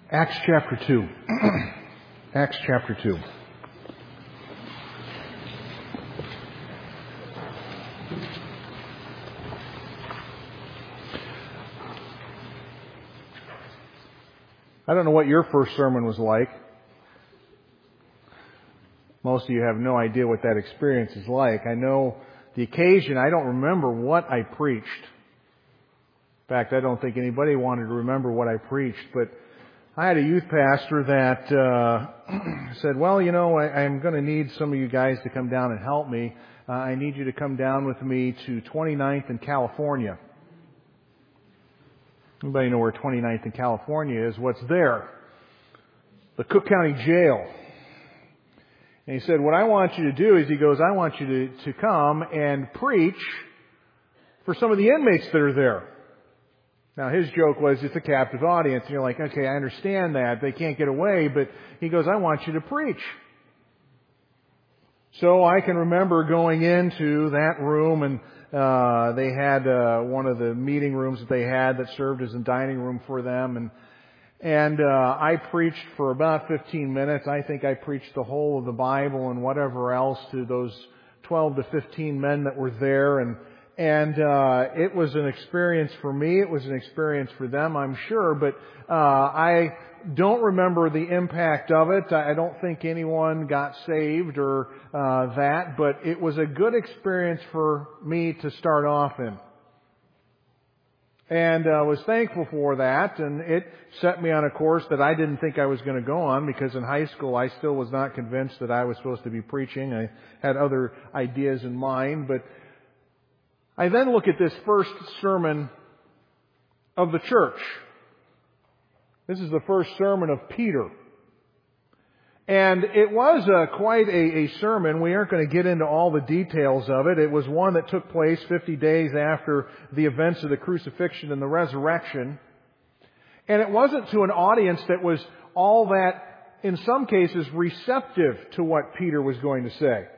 Acts chapter 2. Acts chapter 2. I don't know what your first sermon was like. Most of you have no idea what that experience is like. I know the occasion, I don't remember what I preached. In fact, I don't think anybody wanted to remember what I preached, but I had a youth pastor that said, well, you know, I'm going to need some of you guys to come down and help me. I need you to come down with me to 29th in California. Anybody know where 29th in California is? What's there? The Cook County Jail. And he said, what I want you to do is, he goes, I want you to come and preach for some of the inmates that are there. Now, his joke was, it's a captive audience. And you're like, okay, I understand that. They can't get away. But he goes, I want you to preach. So I can remember going into that room, and they had one of the meeting rooms that they had that served as a dining room for them. And I preached for about 15 minutes. I think I preached the whole of the Bible and whatever else to those 12 to 15 men that were there. And it was an experience for me. It was an experience for them, I'm sure. But I don't remember the impact of it. I don't think anyone got saved or that. But it was a good experience for me to start off in. And I was thankful for that. And it set me on a course that I didn't think I was going to go on, because in high school I still was not convinced that I was supposed to be preaching. I had other ideas in mind. But I then look at this first sermon of the church. This is the first sermon of Peter. And it was quite a sermon. We aren't going to get into all the details of it. It was one that took place 50 days after the events of the crucifixion and the resurrection. And it wasn't to an audience that was all that, in some cases, receptive to what Peter was going to say.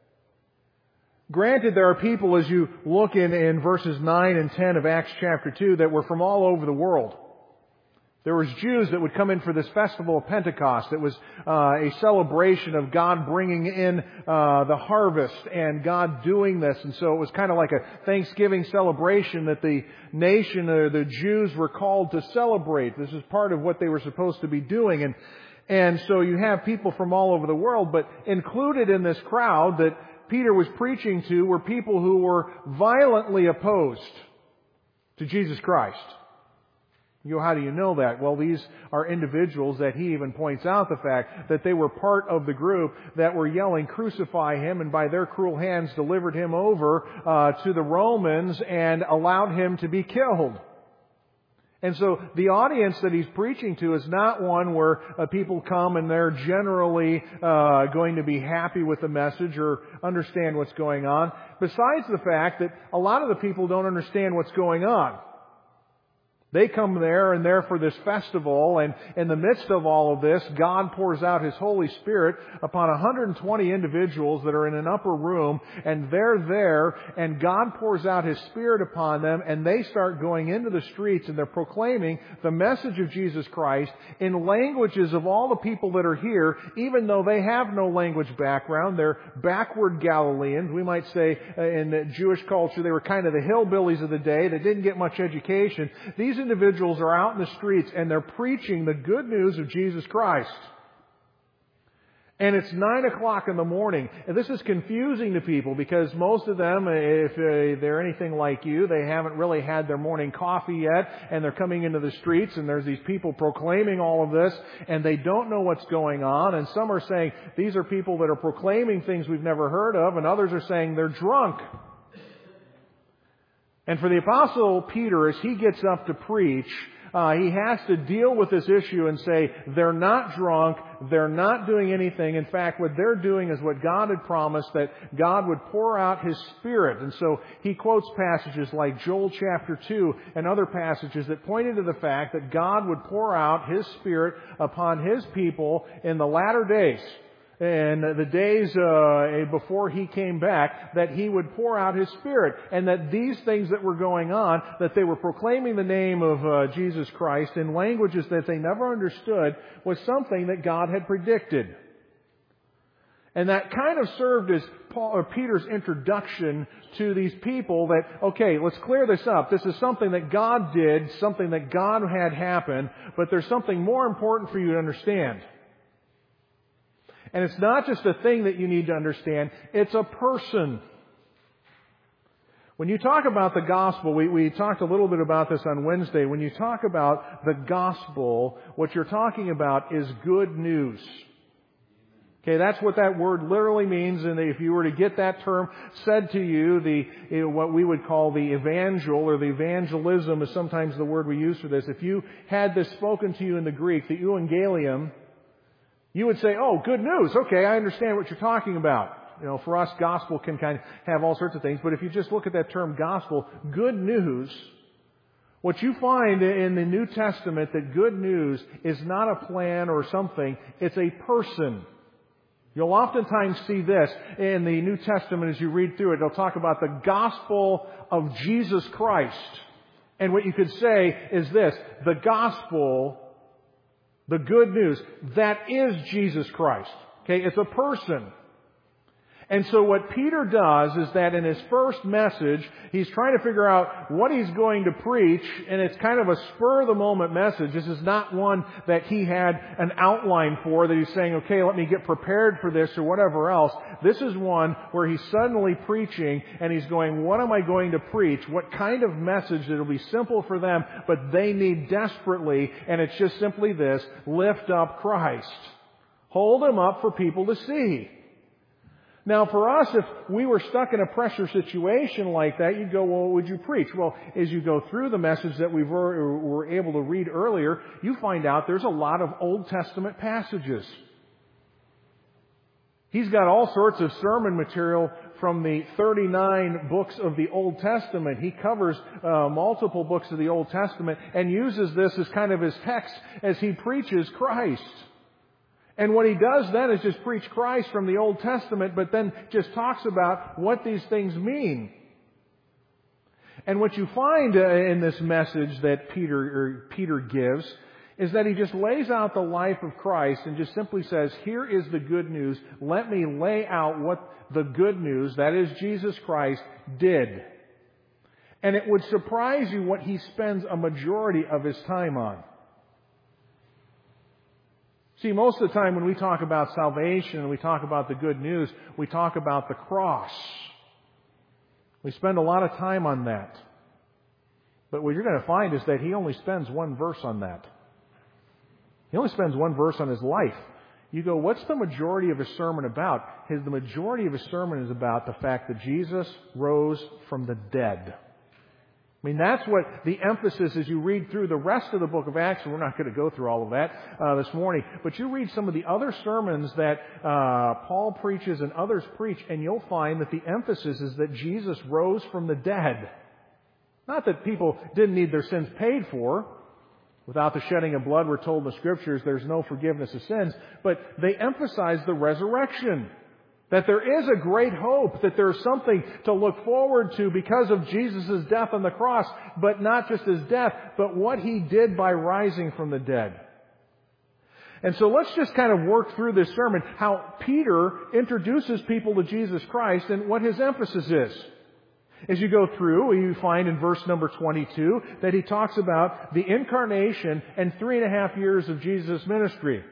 Granted, there are people, as you look in verses 9 and 10 of Acts chapter 2, that were from all over the world. There was Jews that would come in for this festival of Pentecost. It was a celebration of God bringing in the harvest and God doing this. And so it was kind of like a Thanksgiving celebration that the nation or the Jews were called to celebrate. This is part of what they were supposed to be doing. And so you have people from all over the world, but included in this crowd that Peter was preaching to were people who were violently opposed to Jesus Christ. You go, how do you know that? Well, these are individuals that he even points out the fact that they were part of the group that were yelling, crucify him, and by their cruel hands delivered him over to the Romans and allowed him to be killed. And so the audience that he's preaching to is not one where people come and they're generally going to be happy with the message or understand what's going on. Besides the fact that a lot of the people don't understand what's going on. They come there and there for this festival, and in the midst of all of this, God pours out His Holy Spirit upon 120 individuals that are in an upper room, and they're there, and God pours out His Spirit upon them, and they start going into the streets, and they're proclaiming the message of Jesus Christ in languages of all the people that are here, even though they have no language background. They're backward Galileans. We might say in the Jewish culture, they were kind of the hillbillies of the day. They didn't get much education. These individuals are out in the streets and they're preaching the good news of Jesus Christ. And it's 9 o'clock in the morning. And this is confusing to people because most of them, if they're anything like you, they haven't really had their morning coffee yet, and they're coming into the streets and there's these people proclaiming all of this and they don't know what's going on. And some are saying these are people that are proclaiming things we've never heard of, and others are saying they're drunk. And for the Apostle Peter, as he gets up to preach, he has to deal with this issue and say, they're not drunk, they're not doing anything. In fact, what they're doing is what God had promised, that God would pour out His Spirit. And so he quotes passages like Joel chapter 2 and other passages that pointed to the fact that God would pour out His Spirit upon His people in the latter days. in the days before He came back, that He would pour out His Spirit, and that these things that were going on, that they were proclaiming the name of Jesus Christ in languages that they never understood, was something that God had predicted. And that kind of served as Peter's introduction to these people that, okay, let's clear this up. This is something that God did, something that God had happen, but there's something more important for you to understand. And it's not just a thing that you need to understand, it's a person. When you talk about the gospel, we talked a little bit about this on Wednesday. When you talk about the gospel, what you're talking about is good news. Okay, that's what that word literally means. And if you were to get that term said to you, what we would call the evangel or the evangelism is sometimes the word we use for this. If you had this spoken to you in the Greek, the euangelium, you would say, oh, good news. Okay, I understand what you're talking about. For us, gospel can kind of have all sorts of things. But if you just look at that term gospel, good news, what you find in the New Testament, that good news is not a plan or something. It's a person. You'll oftentimes see this in the New Testament as you read through it. They'll talk about the gospel of Jesus Christ. And what you could say is this: the gospel, the good news, that is Jesus Christ. Okay, it's a person. And so what Peter does is that in his first message, he's trying to figure out what he's going to preach, and it's kind of a spur-of-the-moment message. This is not one that he had an outline for, that he's saying, okay, let me get prepared for this or whatever else. This is one where he's suddenly preaching, and he's going, what am I going to preach? What kind of message that will be simple for them, but they need desperately, and it's just simply this: lift up Christ. Hold Him up for people to see. Now, for us, if we were stuck in a pressure situation like that, you'd go, well, what would you preach? Well, as you go through the message that we were able to read earlier, you find out there's a lot of Old Testament passages. He's got all sorts of sermon material from the 39 books of the Old Testament. He covers multiple books of the Old Testament and uses this as kind of his text as he preaches Christ. And what he does then is just preach Christ from the Old Testament, but then just talks about what these things mean. And what you find in this message that Peter gives is that he just lays out the life of Christ and just simply says, here is the good news. Let me lay out what the good news, that is Jesus Christ, did. And it would surprise you what he spends a majority of his time on. See, most of the time when we talk about salvation and we talk about the good news, we talk about the cross. We spend a lot of time on that. But what you're going to find is that he only spends one verse on that. He only spends one verse on his life. You go, what's the majority of his sermon about? The majority of his sermon is about the fact that Jesus rose from the dead. I mean, that's what the emphasis as you read through the rest of the book of Acts, and we're not going to go through all of that this morning, but you read some of the other sermons that Paul preaches and others preach, and you'll find that the emphasis is that Jesus rose from the dead. Not that people didn't need their sins paid for. Without the shedding of blood, we're told in the Scriptures, there's no forgiveness of sins. But they emphasize the resurrection. That there is a great hope, that there's something to look forward to because of Jesus' death on the cross, but not just his death, but what he did by rising from the dead. And so let's just kind of work through this sermon, how Peter introduces people to Jesus Christ and what his emphasis is. As you go through, you find in verse number 22 that he talks about the incarnation and 3.5 years of Jesus' ministry.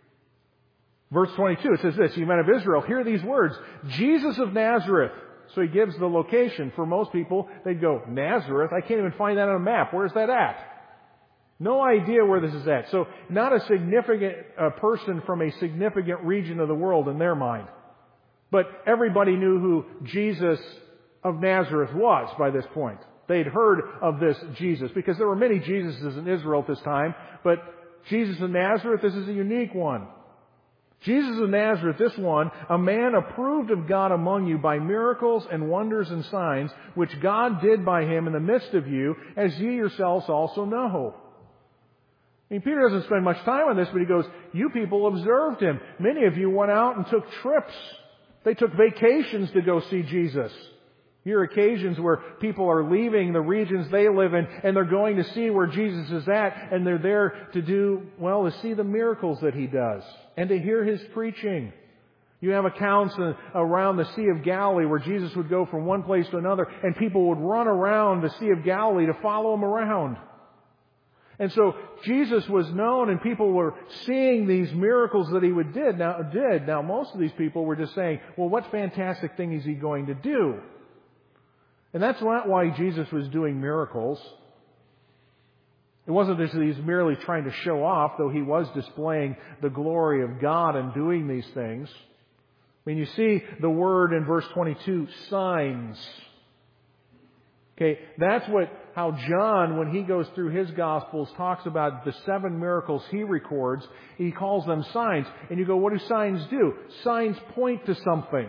Verse 22, it says this, "You men of Israel, hear these words, Jesus of Nazareth." So he gives the location. For most people, they'd go, Nazareth? I can't even find that on a map. Where's that at? No idea where this is at. So not a significant person from a significant region of the world in their mind. But everybody knew who Jesus of Nazareth was by this point. They'd heard of this Jesus because there were many Jesuses in Israel at this time. But Jesus of Nazareth, this is a unique one. Jesus of Nazareth, this one, a man approved of God among you by miracles and wonders and signs, which God did by him in the midst of you, as ye yourselves also know. I mean, Peter doesn't spend much time on this, but he goes, you people observed him. Many of you went out and took trips. They took vacations to go see Jesus. Here are occasions where people are leaving the regions they live in, and they're going to see where Jesus is at, and they're there to see the miracles that He does, and to hear His preaching. You have accounts around the Sea of Galilee where Jesus would go from one place to another, and people would run around the Sea of Galilee to follow Him around. And so Jesus was known, and people were seeing these miracles that He did. Now, most of these people were just saying, well, what fantastic thing is He going to do? And that's not why Jesus was doing miracles. It wasn't that He was merely trying to show off, though He was displaying the glory of God in doing these things. I mean, you see the word in verse 22, signs. Okay, that's how John, when he goes through his Gospels, talks about the 7 miracles he records. He calls them signs. And you go, what do signs do? Signs point to something.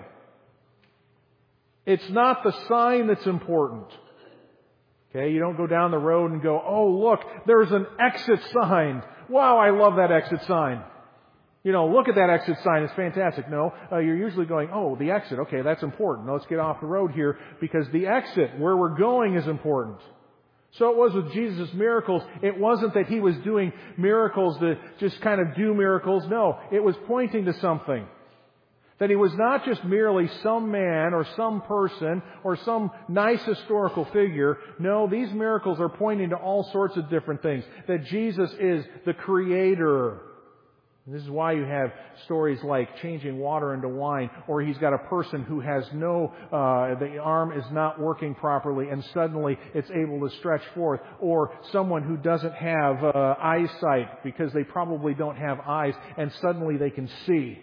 It's not the sign that's important. Okay, you don't go down the road and go, oh, look, there's an exit sign. Wow, I love that exit sign. Look at that exit sign. It's fantastic. No, you're usually going, oh, the exit. Okay, that's important. Now let's get off the road here because the exit, where we're going, is important. So it was with Jesus' miracles. It wasn't that He was doing miracles to just kind of do miracles. No, it was pointing to something. That He was not just merely some man or some person or some nice historical figure. No, these miracles are pointing to all sorts of different things. That Jesus is the Creator. This is why you have stories like changing water into wine, or He's got a person who has the arm is not working properly and suddenly it's able to stretch forth, or someone who doesn't have eyesight because they probably don't have eyes and suddenly they can see.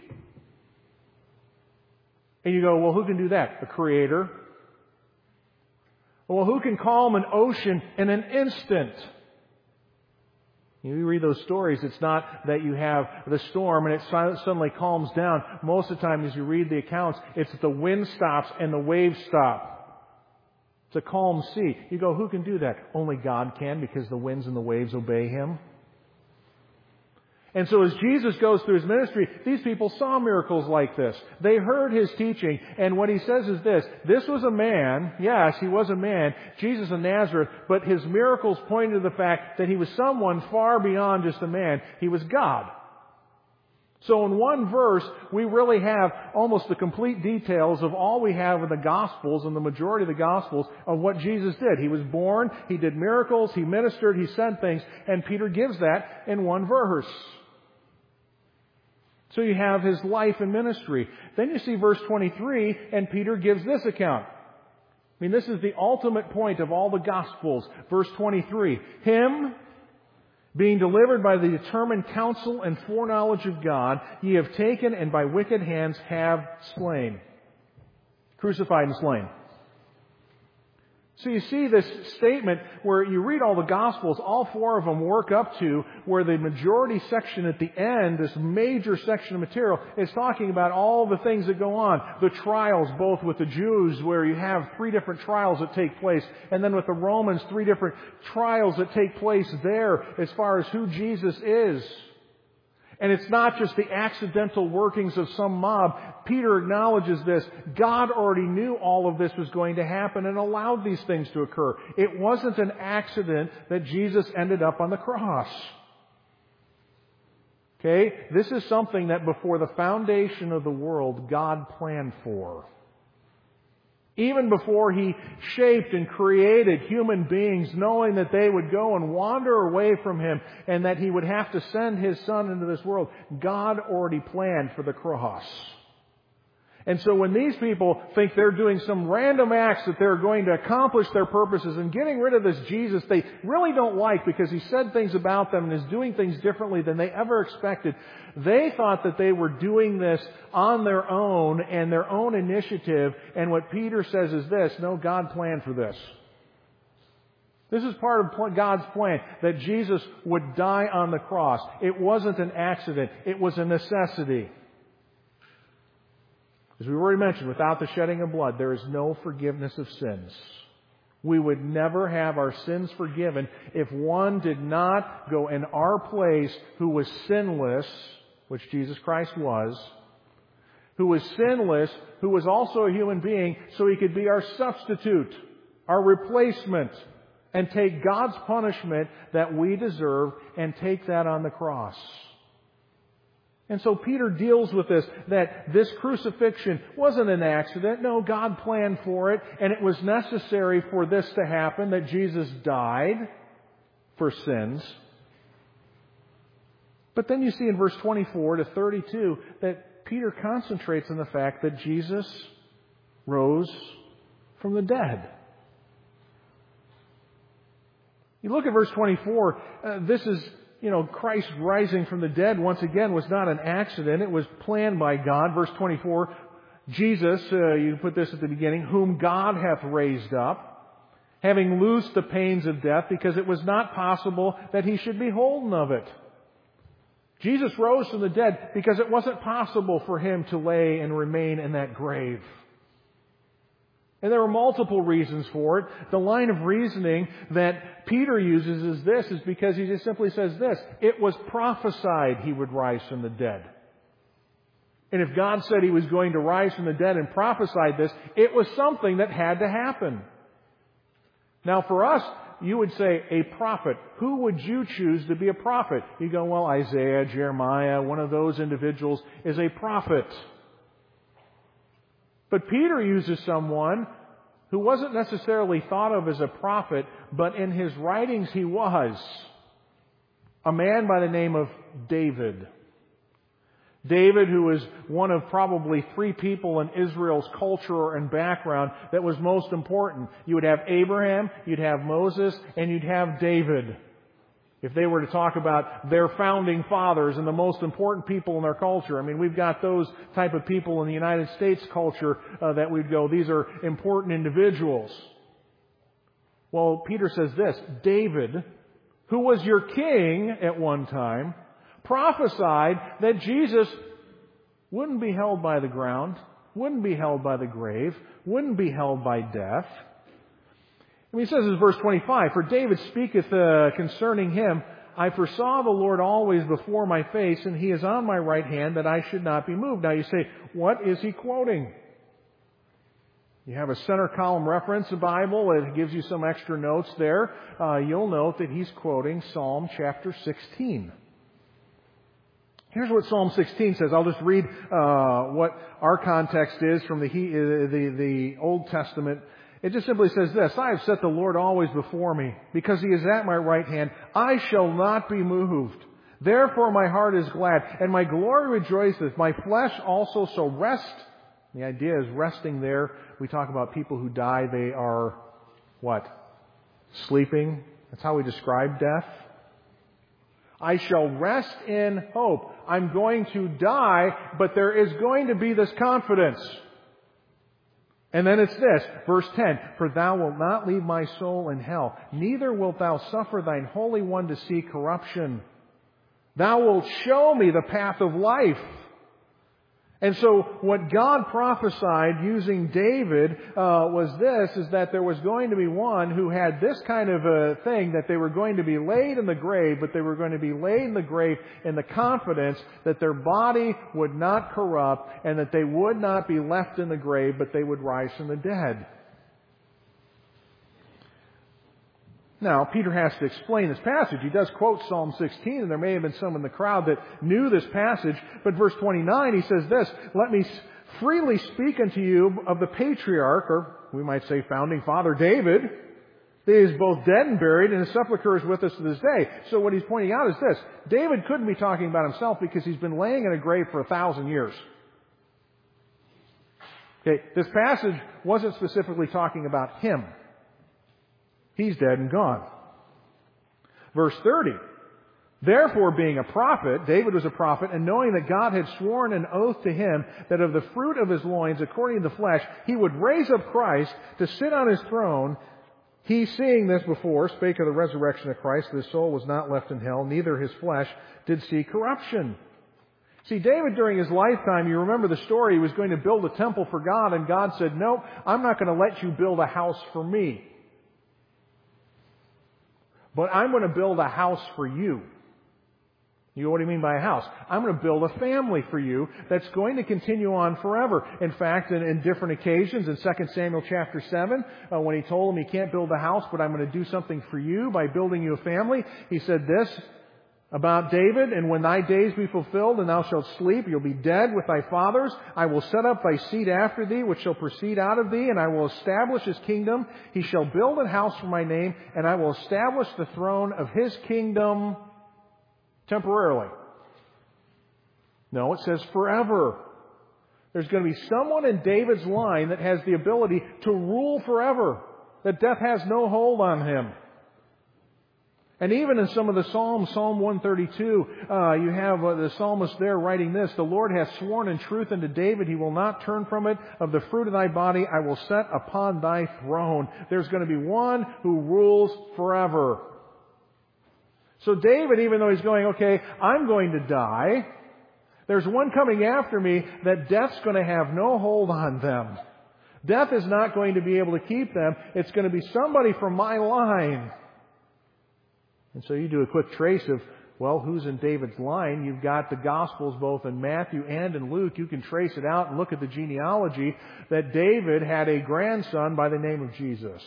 And you go, well, who can do that? The Creator. Well, who can calm an ocean in an instant? You read those stories, it's not that you have the storm and it suddenly calms down. Most of the time as you read the accounts, it's that the wind stops and the waves stop. It's a calm sea. You go, who can do that? Only God can, because the winds and the waves obey Him. And so as Jesus goes through His ministry, these people saw miracles like this. They heard His teaching, and what He says is this was a man, yes, He was a man, Jesus of Nazareth, but His miracles pointed to the fact that He was someone far beyond just a man. He was God. So in one verse, we really have almost the complete details of all we have in the Gospels, and the majority of the Gospels, of what Jesus did. He was born, He did miracles, He ministered, He said things, and Peter gives that in one verse. So you have His life and ministry. Then you see verse 23, and Peter gives this account. I mean, this is the ultimate point of all the Gospels. Verse 23, Him, being delivered by the determined counsel and foreknowledge of God, ye have taken and by wicked hands have slain. Crucified and slain. So you see this statement where you read all the Gospels, all 4 of them work up to where the majority section at the end, this major section of material, is talking about all the things that go on. The trials, both with the Jews, where you have 3 different trials that take place, and then with the Romans, 3 different trials that take place there as far as who Jesus is. And it's not just the accidental workings of some mob. Peter acknowledges this. God already knew all of this was going to happen and allowed these things to occur. It wasn't an accident that Jesus ended up on the cross. Okay? This is something that before the foundation of the world, God planned for. Even before He shaped and created human beings, knowing that they would go and wander away from Him and that He would have to send His Son into this world, God already planned for the cross. And so when these people think they're doing some random acts that they're going to accomplish their purposes and getting rid of this Jesus they really don't like because He said things about them and is doing things differently than they ever expected, they thought that they were doing this on their own and their own initiative. And what Peter says is this: no, God planned for this. This is part of God's plan, that Jesus would die on the cross. It wasn't an accident. It was a necessity. As we already mentioned, without the shedding of blood, there is no forgiveness of sins. We would never have our sins forgiven if one did not go in our place who was sinless, which Jesus Christ was, who was sinless, who was also a human being, so He could be our substitute, our replacement, and take God's punishment that we deserve and take that on the cross. And so Peter deals with this, that this crucifixion wasn't an accident. No, God planned for it, and it was necessary for this to happen, that Jesus died for sins. But then you see in verse 24 to 32 that Peter concentrates on the fact that Jesus rose from the dead. You look at verse 24, this is, Christ rising from the dead once again was not an accident. It was planned by God. Verse 24, Jesus, you put this at the beginning, whom God hath raised up, having loosed the pains of death, because it was not possible that He should be holden of it. Jesus rose from the dead because it wasn't possible for Him to lay and remain in that grave. And there were multiple reasons for it. The line of reasoning that Peter uses is because he just simply says this: it was prophesied He would rise from the dead. And if God said He was going to rise from the dead and prophesied this, it was something that had to happen. Now for us, you would say a prophet. Who would you choose to be a prophet? You go, well, Isaiah, Jeremiah, one of those individuals is a prophet. But Peter uses someone who wasn't necessarily thought of as a prophet, but in his writings he was. A man by the name of David. David, who was one of probably three people in Israel's culture and background that was most important. You would have Abraham, you'd have Moses, and you'd have David. If they were to talk about their founding fathers and the most important people in their culture. I mean, we've got those type of people in the United States culture that we'd go, these are important individuals. Well, Peter says this: David, who was your king at one time, prophesied that Jesus wouldn't be held by the ground, wouldn't be held by the grave, wouldn't be held by death. And he says in verse 25, for David speaketh concerning Him, I foresaw the Lord always before my face, and He is on my right hand, that I should not be moved. Now you say, what is he quoting? You have a center column reference, a Bible. It gives you some extra notes there. You'll note that he's quoting Psalm chapter 16. Here's what Psalm 16 says. I'll just read what our context is from the Old Testament. It just simply says this: I have set the Lord always before me, because He is at my right hand. I shall not be moved. Therefore my heart is glad, and my glory rejoiceth. My flesh also shall rest. The idea is resting there. We talk about people who die. They are, what? Sleeping. That's how we describe death. I shall rest in hope. I'm going to die, but there is going to be this confidence. And then it's this, verse 10, for Thou wilt not leave my soul in hell, neither wilt Thou suffer Thine Holy One to see corruption. Thou wilt show me the path of life. And so what God prophesied using David was this, is that there was going to be one who had this kind of a thing, that they were going to be laid in the grave, but they were going to be laid in the grave in the confidence that their body would not corrupt and that they would not be left in the grave, but they would rise from the dead. Now, Peter has to explain this passage. He does quote Psalm 16, and there may have been some in the crowd that knew this passage. But verse 29, he says this: let me freely speak unto you of the patriarch, or we might say founding father David. He is both dead and buried, and his sepulchre is with us to this day. So what he's pointing out is this: David couldn't be talking about himself because he's been laying in a grave for 1,000 years. Okay, this passage wasn't specifically talking about him. He's dead and gone. Verse 30. Therefore, being a prophet, David was a prophet, and knowing that God had sworn an oath to him that of the fruit of his loins, according to the flesh, He would raise up Christ to sit on His throne, he, seeing this before, spake of the resurrection of Christ, that His soul was not left in hell, neither His flesh did see corruption. See, David, during his lifetime, you remember the story, he was going to build a temple for God, and God said, no, I'm not going to let you build a house for me. but I'm going to build a house for you. You know what I mean by a house? I'm going to build a family for you that's going to continue on forever. In fact, in different occasions, in 2 Samuel chapter 7, when he told him he can't build a house, but I'm going to do something for you by building you a family, he said this about David, and when thy days be fulfilled and thou shalt sleep, you'll be dead with thy fathers. I will set up thy seed after thee, which shall proceed out of thee, and I will establish his kingdom. He shall build a house for my name, and I will establish the throne of his kingdom temporarily. No, it says forever. There's going to be someone in David's line that has the ability to rule forever, that death has no hold on him. And even in some of the Psalms, Psalm 132, you have the psalmist there writing this, the Lord hath sworn in truth unto David, he will not turn from it. Of the fruit of thy body I will set upon thy throne. There's going to be one who rules forever. So David, even though he's going, okay, I'm going to die, there's one coming after me that death's going to have no hold on them. Death is not going to be able to keep them. It's going to be somebody from my line. And so you do a quick trace of, well, who's in David's line? You've got the Gospels both in Matthew and in Luke. You can trace it out and look at the genealogy that David had a grandson by the name of Jesus.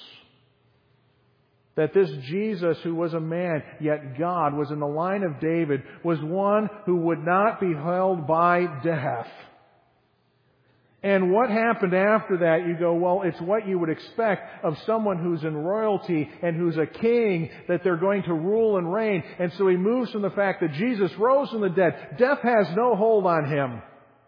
That this Jesus, who was a man, yet God, was in the line of David, was one who would not be held by death. And what happened after that? You go, well, it's what you would expect of someone who's in royalty and who's a king, that they're going to rule and reign. And so he moves from the fact that Jesus rose from the dead. Death has no hold on him.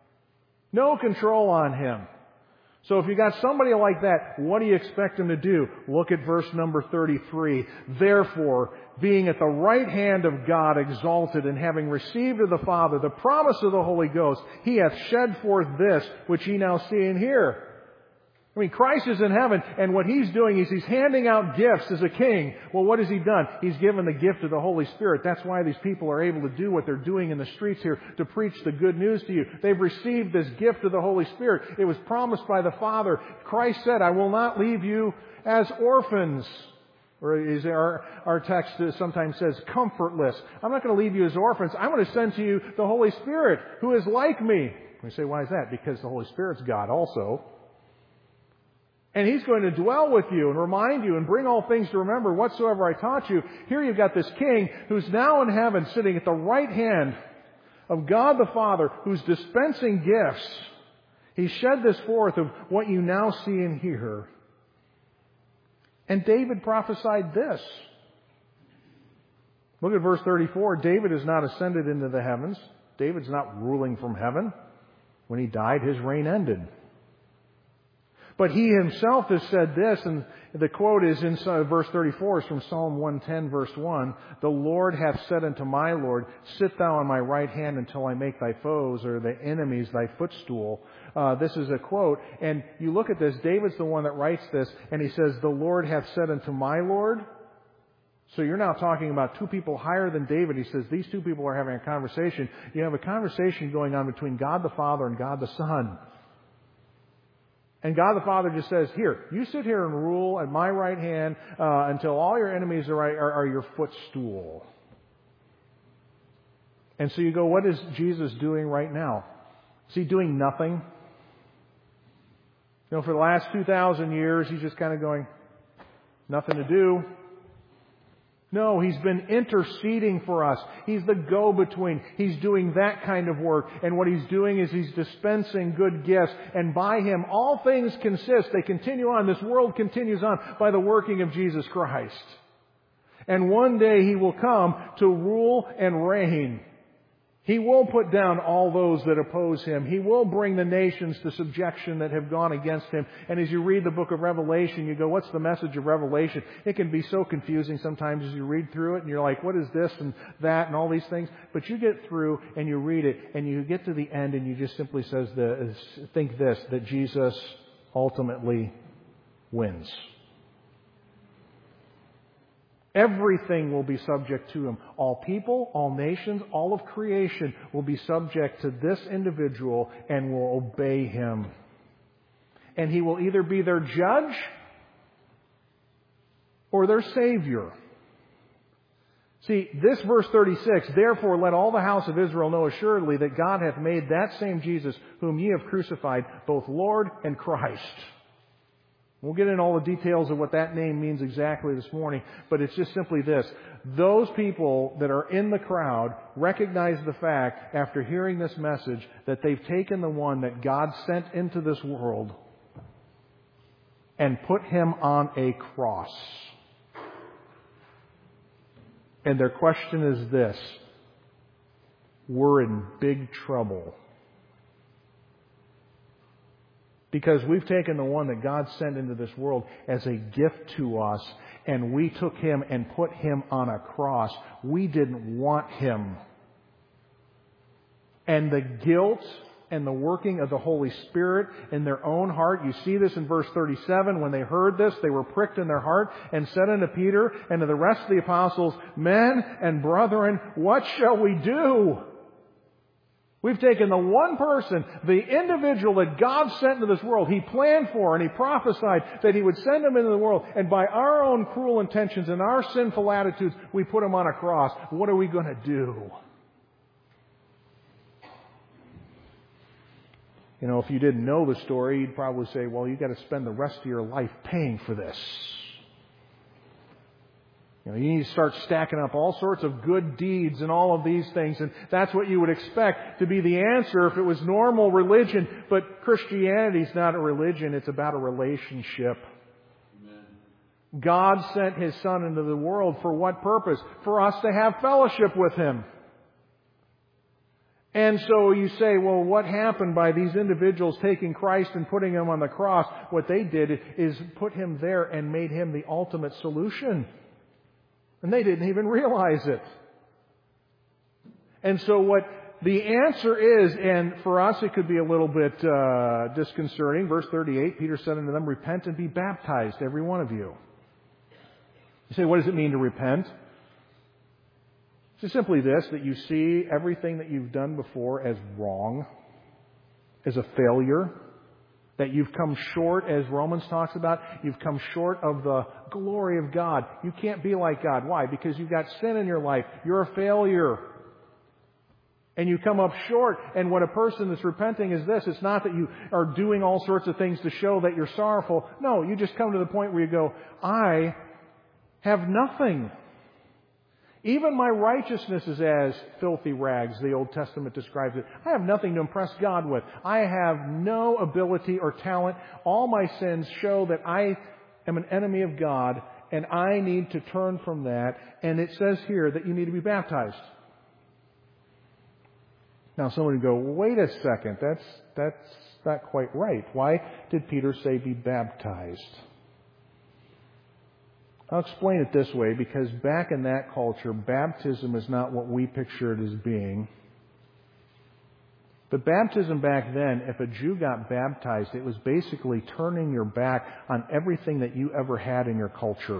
No control on him. So if you got somebody like that, what do you expect him to do? Look at verse number 33. Therefore, being at the right hand of God exalted, and having received of the Father the promise of the Holy Ghost, he hath shed forth this which ye now see and hear. I mean, Christ is in heaven, and what he's doing is he's handing out gifts as a king. Well, what has he done? He's given the gift of the Holy Spirit. That's why these people are able to do what they're doing in the streets here, to preach the good news to you. They've received this gift of the Holy Spirit. It was promised by the Father. Christ said, I will not leave you as orphans. Or as our text sometimes says, comfortless. I'm not going to leave you as orphans. I'm going to send to you the Holy Spirit, who is like me. We say, why is that? Because the Holy Spirit's God also. And he's going to dwell with you and remind you and bring all things to remember whatsoever I taught you. Here you've got this king who's now in heaven, sitting at the right hand of God the Father, who's dispensing gifts. He shed this forth of what you now see and hear. And David prophesied this. Look at verse 34. David has not ascended into the heavens. David's not ruling from heaven. When he died, his reign ended. But he himself has said this, and the quote is in verse 34, is from Psalm 110, verse 1. The Lord hath said unto my Lord, sit thou on my right hand until I make thy foes, or the enemies, thy footstool. This is a quote. And you look at this, David's the one that writes this, and he says, the Lord hath said unto my Lord. So you're now talking about two people higher than David. He says these two people are having a conversation. You have a conversation going on between God the Father and God the Son. And God the Father just says, here, you sit here and rule at my right hand until all your enemies are your footstool. And so you go, what is Jesus doing right now? Is he doing nothing? You know, for the last 2,000 years, he's just kind of going, nothing to do. No, he's been interceding for us. He's the go-between. He's doing that kind of work. And what he's doing is he's dispensing good gifts. And by him, all things consist. They continue on. This world continues on by the working of Jesus Christ. And one day he will come to rule and reign. He will put down all those that oppose him. He will bring the nations to subjection that have gone against him. And as you read the book of Revelation, you go, what's the message of Revelation? It can be so confusing sometimes as you read through it, and you're like, what is this and that and all these things? But you get through and you read it, and you get to the end, and you just simply think this, that Jesus ultimately wins. Everything will be subject to him. All people, all nations, all of creation will be subject to this individual and will obey him. And he will either be their judge or their savior. See, this verse 36, therefore let all the house of Israel know assuredly that God hath made that same Jesus whom ye have crucified both Lord and Christ. We'll get into all the details of what that name means exactly this morning, but it's just simply this. Those people that are in the crowd recognize the fact, after hearing this message, that they've taken the one that God sent into this world and put Him on a cross. And their question is this: we're in big trouble. Because we've taken the one that God sent into this world as a gift to us, and we took Him and put Him on a cross. We didn't want Him. And the guilt and the working of the Holy Spirit in their own heart. You see this in verse 37. When they heard this, they were pricked in their heart and said unto Peter and to the rest of the apostles, Men and brethren, what shall we do? We've taken the one person, the individual that God sent into this world. He planned for and He prophesied that He would send him into the world. And by our own cruel intentions and our sinful attitudes, we put him on a cross. What are we going to do? You know, if you didn't know the story, you'd probably say, well, you've got to spend the rest of your life paying for this. You know, you need to start stacking up all sorts of good deeds and all of these things, and that's what you would expect to be the answer if it was normal religion. But Christianity is not a religion, it's about a relationship. Amen. God sent His Son into the world for what purpose? For us to have fellowship with Him. And so you say, well, what happened by these individuals taking Christ and putting Him on the cross? What they did is put Him there and made Him the ultimate solution. And they didn't even realize it. And so what the answer is, and for us it could be a little bit disconcerting, verse 38, Peter said unto them, Repent and be baptized, every one of you. You say, what does it mean to repent? It's simply this, that you see everything that you've done before as wrong, as a failure, that you've come short, as Romans talks about, you've come short of the glory of God. You can't be like God. Why? Because you've got sin in your life. You're a failure. And you come up short. And what a person that's repenting is this. It's not that you are doing all sorts of things to show that you're sorrowful. No, you just come to the point where you go, I have nothing. Even my righteousness is as filthy rags, the Old Testament describes it. I have nothing to impress God with. I have no ability or talent. All my sins show that I am an enemy of God, and I need to turn from that. And it says here that you need to be baptized. Now someone would go, well, wait a second, that's not quite right. Why did Peter say be baptized? I'll explain it this way, because back in that culture, baptism is not what we picture it as being. But baptism back then, if a Jew got baptized, it was basically turning your back on everything that you ever had in your culture.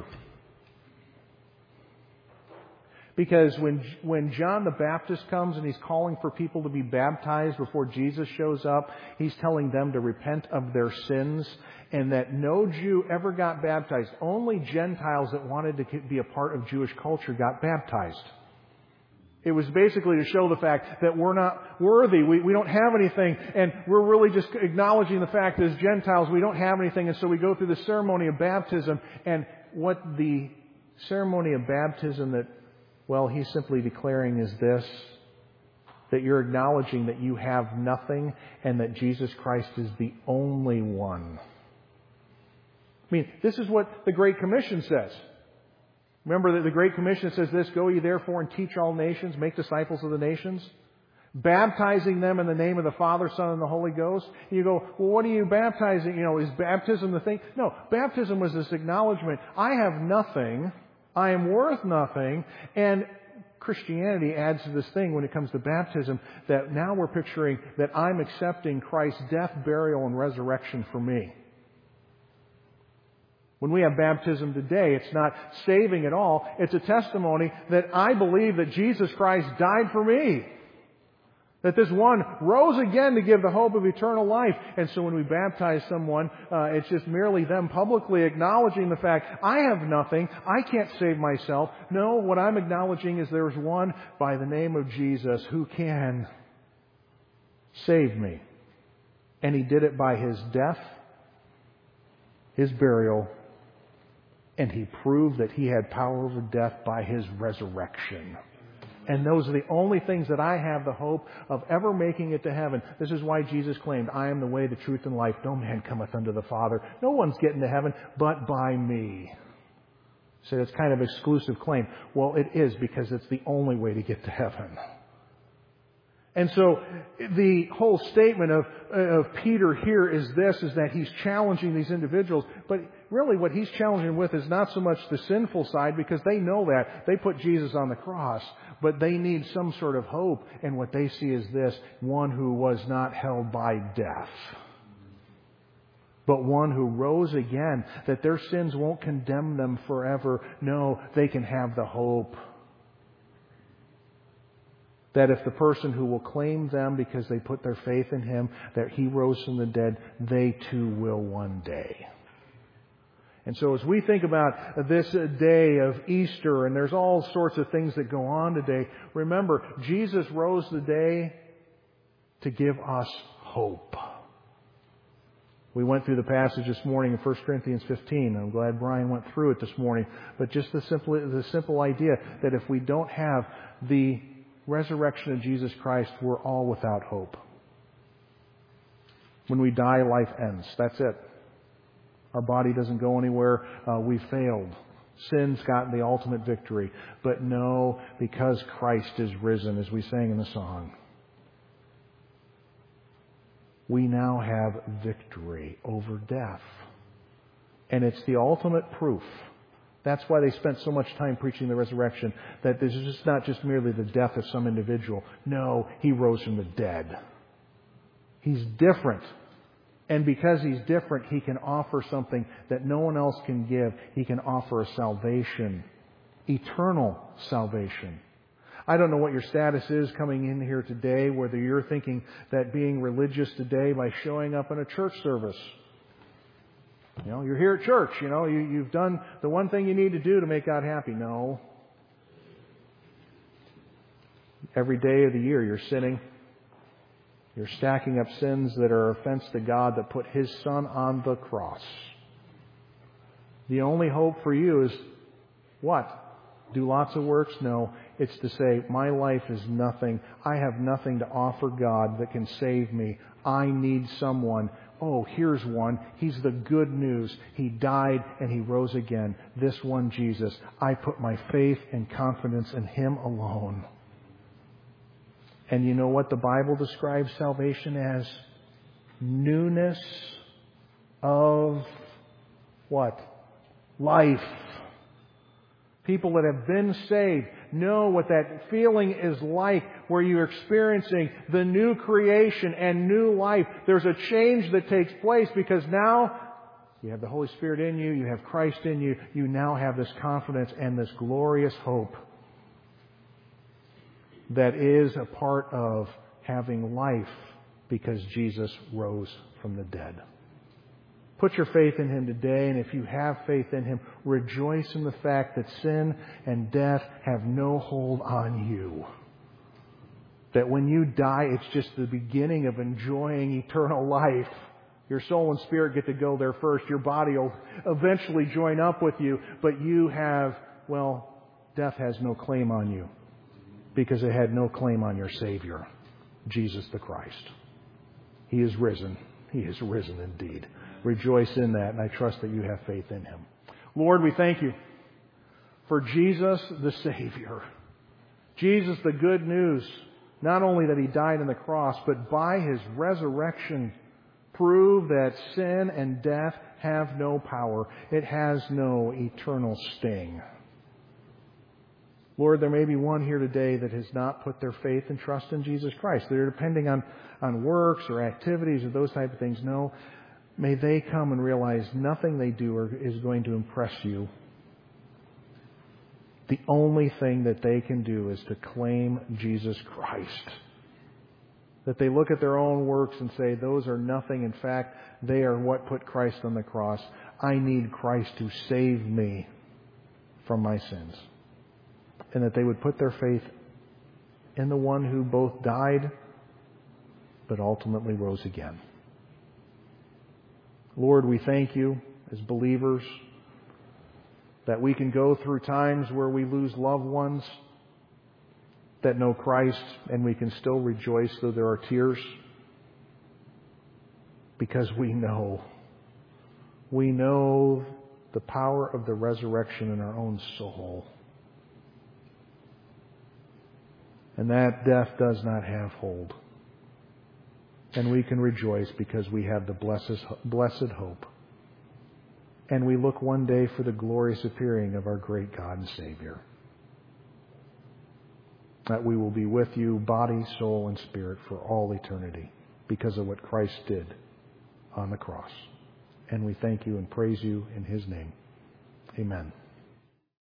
Because when John the Baptist comes and he's calling for people to be baptized before Jesus shows up, he's telling them to repent of their sins, and that no Jew ever got baptized. Only Gentiles that wanted to be a part of Jewish culture got baptized. It was basically to show the fact that we're not worthy. We don't have anything, and we're really just acknowledging the fact that as Gentiles we don't have anything, and so we go through the ceremony of baptism. And what the ceremony of baptism that, well, he's simply declaring is this, that you're acknowledging that you have nothing and that Jesus Christ is the only one. I mean, this is what the Great Commission says. Remember that the Great Commission says this, Go ye therefore and teach all nations, make disciples of the nations, baptizing them in the name of the Father, Son, and the Holy Ghost. And you go, well, what are you baptizing? You know, is baptism the thing? No, baptism was this acknowledgement. I have nothing. I am worth nothing. And Christianity adds to this thing when it comes to baptism, that now we're picturing that I'm accepting Christ's death, burial, and resurrection for me. When we have baptism today, it's not saving at all. It's a testimony that I believe that Jesus Christ died for me. That this one rose again to give the hope of eternal life. And so when we baptize someone, it's just merely them publicly acknowledging the fact, I have nothing, I can't save myself. No, what I'm acknowledging is there's one by the name of Jesus who can save me. And He did it by His death, His burial, and He proved that He had power over death by His resurrection. And those are the only things that I have the hope of ever making it to heaven. This is why Jesus claimed, I am the way, the truth, and life. No man cometh unto the Father. No one's getting to heaven but by me. So it's kind of exclusive claim. Well, it is, because it's the only way to get to heaven. And so the whole statement of Peter here is that he's challenging these individuals. But really what he's challenging with is not so much the sinful side, because they know that. They put Jesus on the cross. But they need some sort of hope. And what they see is this: one who was not held by death, but one who rose again, that their sins won't condemn them forever. No, they can have the hope that if the person who will claim them because they put their faith in Him, that He rose from the dead, they too will one day. And so as we think about this day of Easter, and there's all sorts of things that go on today, remember, Jesus rose the day to give us hope. We went through the passage this morning in 1 Corinthians 15. I'm glad Brian went through it this morning. But just the simple idea that if we don't have the resurrection of Jesus Christ, we're all without hope. When we die, life ends. That's it. Our body doesn't go anywhere. We failed. Sin's gotten the ultimate victory. But no, because Christ is risen, as we sang in the song, we now have victory over death. And it's the ultimate proof. That's why they spent so much time preaching the resurrection, that this is not just merely the death of some individual. No, He rose from the dead. He's different. And because He's different, He can offer something that no one else can give. He can offer a salvation, eternal salvation. I don't know what your status is coming in here today, whether you're thinking that being religious today by showing up in a church service. You know, you're here at church, you've done the one thing you need to do to make God happy. No. Every day of the year you're sinning. You're stacking up sins that are offense to God, that put His Son on the cross. The only hope for you is what? Do lots of works? No. It's to say, my life is nothing. I have nothing to offer God that can save me. I need someone. Oh, here's one. He's the good news. He died and He rose again. This one, Jesus. I put my faith and confidence in Him alone. And you know what the Bible describes salvation as? Newness of what? Life. People that have been saved know what that feeling is like, where you're experiencing the new creation and new life. There's a change that takes place because now you have the Holy Spirit in you, you have Christ in you, you now have this confidence and this glorious hope that is a part of having life because Jesus rose from the dead. Put your faith in Him today, and if you have faith in Him, rejoice in the fact that sin and death have no hold on you. That when you die, it's just the beginning of enjoying eternal life. Your soul and spirit get to go there first. Your body will eventually join up with you, but you have, death has no claim on you because it had no claim on your Savior, Jesus the Christ. He is risen. He is risen indeed. Rejoice in that, and I trust that you have faith in Him. Lord, we thank You for Jesus the Savior. Jesus the good news, not only that He died on the cross, but by His resurrection proved that sin and death have no power. It has no eternal sting. Lord, there may be one here today that has not put their faith and trust in Jesus Christ. They're depending on works or activities or those type of things. No. May they come and realize nothing they do is going to impress You. The only thing that they can do is to claim Jesus Christ That they look at their own works and say, those are nothing. In fact, they are what put Christ on the cross. I need Christ to save me from my sins. And that they would put their faith in the one who both died but ultimately rose again. Lord, we thank you as believers that we can go through times where we lose loved ones that know Christ, and we can still rejoice though there are tears, because we know the power of the resurrection in our own soul. And that death does not have hold. And we can rejoice because we have the blessed hope. And we look one day for the glorious appearing of our great God and Savior. That we will be with you, body, soul, and spirit for all eternity because of what Christ did on the cross. And we thank you and praise you in His name. Amen.